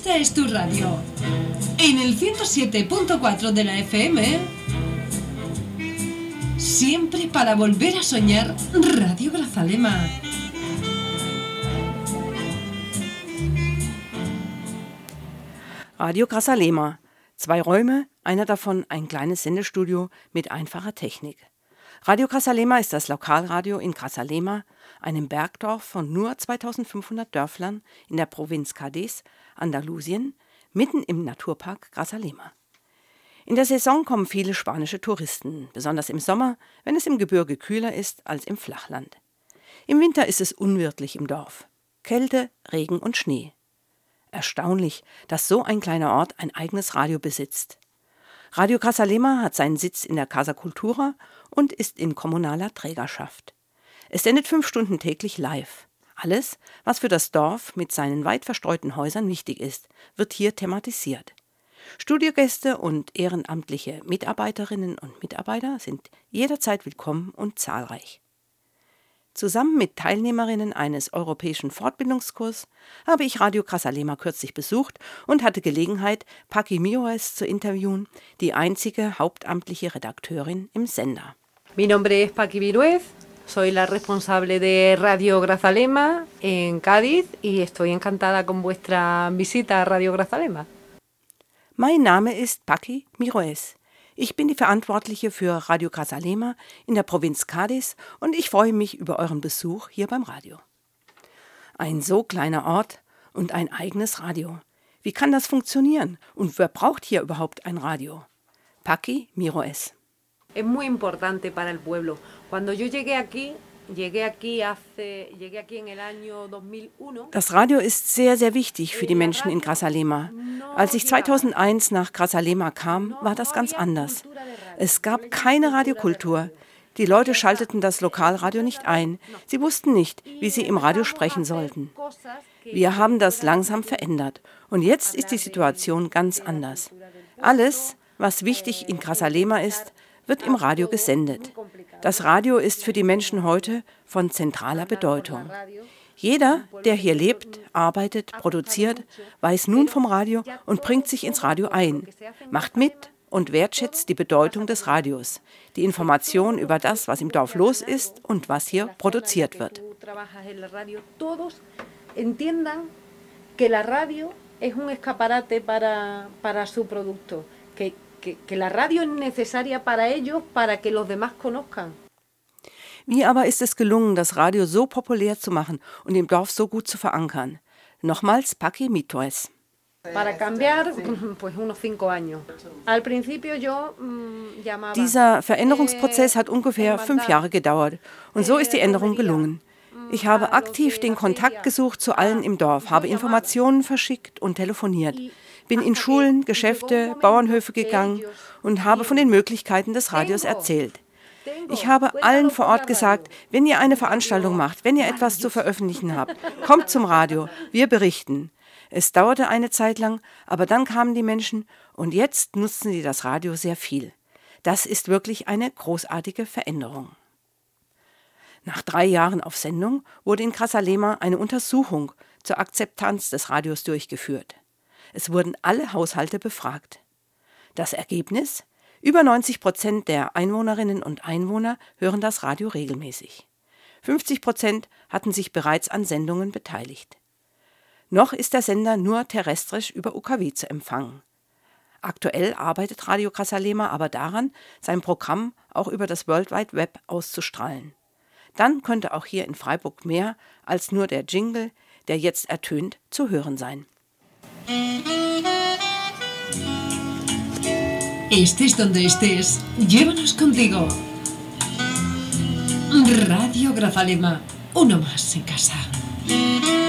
Esta es tu radio. En el 107.4 de la FM, siempre para volver a soñar, Radio Grazalema. Radio Grazalema. 2 Räume, einer davon ein kleines Sendestudio mit einfacher Technik. Radio Grazalema ist das Lokalradio in Grazalema, einem Bergdorf von nur 2500 Dörflern in der Provinz Cádiz, Andalusien, mitten im Naturpark Grazalema. In der Saison kommen viele spanische Touristen, besonders im Sommer, wenn es im Gebirge kühler ist als im Flachland. Im Winter ist es unwirtlich im Dorf. Kälte, Regen und Schnee. Erstaunlich, dass so ein kleiner Ort ein eigenes Radio besitzt. Radio Grazalema hat seinen Sitz in der Casa Cultura und ist in kommunaler Trägerschaft. Es sendet 5 Stunden täglich live. Alles, was für das Dorf mit seinen weit verstreuten Häusern wichtig ist, wird hier thematisiert. Studiogäste und ehrenamtliche Mitarbeiterinnen und Mitarbeiter sind jederzeit willkommen und zahlreich. Zusammen mit Teilnehmerinnen eines europäischen Fortbildungskurs habe ich Radio Grazalema kürzlich besucht und hatte Gelegenheit, Paqui Miroes zu interviewen, die einzige hauptamtliche Redakteurin im Sender. Mi nombre es Paqui Miroes, soy la responsable de Radio Grazalema en Cádiz y estoy encantada con vuestra visita a Radio Grazalema. Mein Name ist Paqui Miroes. Ich bin die Verantwortliche für Radio Grazalema in der Provinz Cádiz und ich freue mich über euren Besuch hier beim Radio. Ein so kleiner Ort und ein eigenes Radio. Wie kann das funktionieren und wer braucht hier überhaupt ein Radio? Paqui Miroes. Es muy importante para el pueblo. Cuando yo llegué aquí en el año 2001. Das Radio ist sehr, sehr wichtig für die Menschen in Grazalema. Als ich 2001 nach Grazalema kam, war das ganz anders. Es gab keine Radiokultur. Die Leute schalteten das Lokalradio nicht ein. Sie wussten nicht, wie sie im Radio sprechen sollten. Wir haben das langsam verändert. Und jetzt ist die Situation ganz anders. Alles, was wichtig in Grazalema ist, wird im Radio gesendet. Das Radio ist für die Menschen heute von zentraler Bedeutung. Jeder, der hier lebt, arbeitet, produziert, weiß nun vom Radio und bringt sich ins Radio ein, macht mit und wertschätzt die Bedeutung des Radios, die Information über das, was im Dorf los ist und was hier produziert wird. Que la radio es un escaparate para su producto, que la radio es necesaria para ellos, para que los demás conozcan. Wie aber ist es gelungen, das Radio so populär zu machen und im Dorf so gut zu verankern? Nochmals Paqui Miroes. Para cambiar, pues unos 5 años. Al principio yo llamaba. Dieser Veränderungsprozess hat ungefähr 5 Jahre gedauert und so ist die Änderung gelungen. Ich habe aktiv den Kontakt gesucht zu allen im Dorf, habe Informationen verschickt und telefoniert, bin in Schulen, Geschäfte, Bauernhöfe gegangen und habe von den Möglichkeiten des Radios erzählt. Ich habe allen vor Ort gesagt, wenn ihr eine Veranstaltung macht, wenn ihr etwas zu veröffentlichen habt, kommt zum Radio, wir berichten. Es dauerte eine Zeit lang, aber dann kamen die Menschen und jetzt nutzen sie das Radio sehr viel. Das ist wirklich eine großartige Veränderung. Nach 3 Jahren auf Sendung wurde in Grazalema eine Untersuchung zur Akzeptanz des Radios durchgeführt. Es wurden alle Haushalte befragt. Das Ergebnis? Über 90% der Einwohnerinnen und Einwohner hören das Radio regelmäßig. 50% hatten sich bereits an Sendungen beteiligt. Noch ist der Sender nur terrestrisch über UKW zu empfangen. Aktuell arbeitet Radio Grazalema aber daran, sein Programm auch über das World Wide Web auszustrahlen. Dann könnte auch hier in Freiburg mehr als nur der Jingle, der jetzt ertönt, zu hören sein. Estés donde estés, llévanos contigo. Radio Grazalema, uno más en casa.